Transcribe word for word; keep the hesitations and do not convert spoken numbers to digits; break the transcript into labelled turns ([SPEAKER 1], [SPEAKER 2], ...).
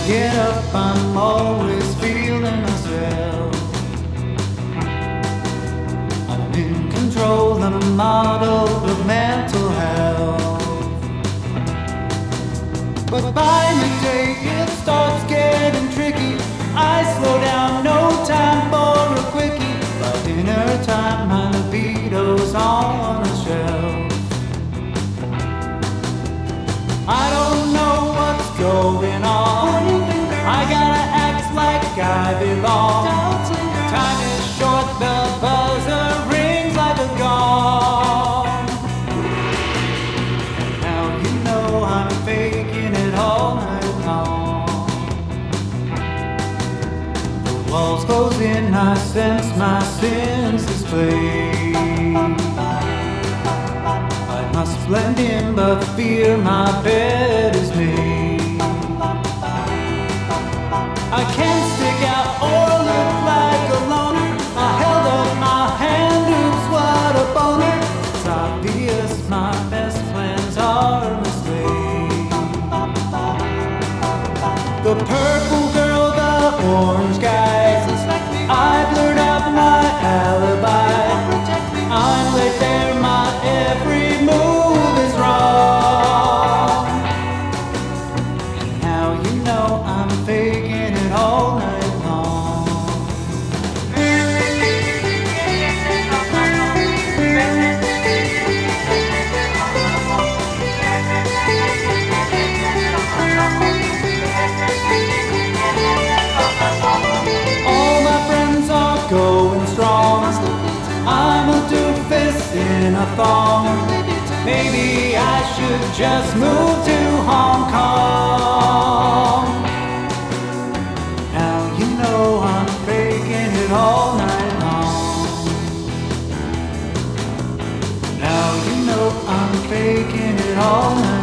[SPEAKER 1] get up, I'm always feeling myself. I'm in control, I'm a model of mental health. But by midday it starts getting tricky. I slow down, no time for a quickie. By dinner time, my libido's on a shelf. I don't know what's going on. I gotta act like I belong. Time is short, the buzzer rings like a gong. And now you know I'm faking it all night long. The walls close in, I sense my senses play. I must blend in, but fear my bed is made. I can't stick out or look like a loner. I held up my hand, oops, what a boner. It's obvious my best plans are a mistake. The purple girl, the orange guys, I blurred out my alibi. I'm late there, my every move is wrong. And now you know I'm faking it all night long. All my friends are going strong. I'm a doofus in a thong. Maybe I should just move to Hong Kong. Now you know I'm faking it all night long. Now you know I'm faking it all night long.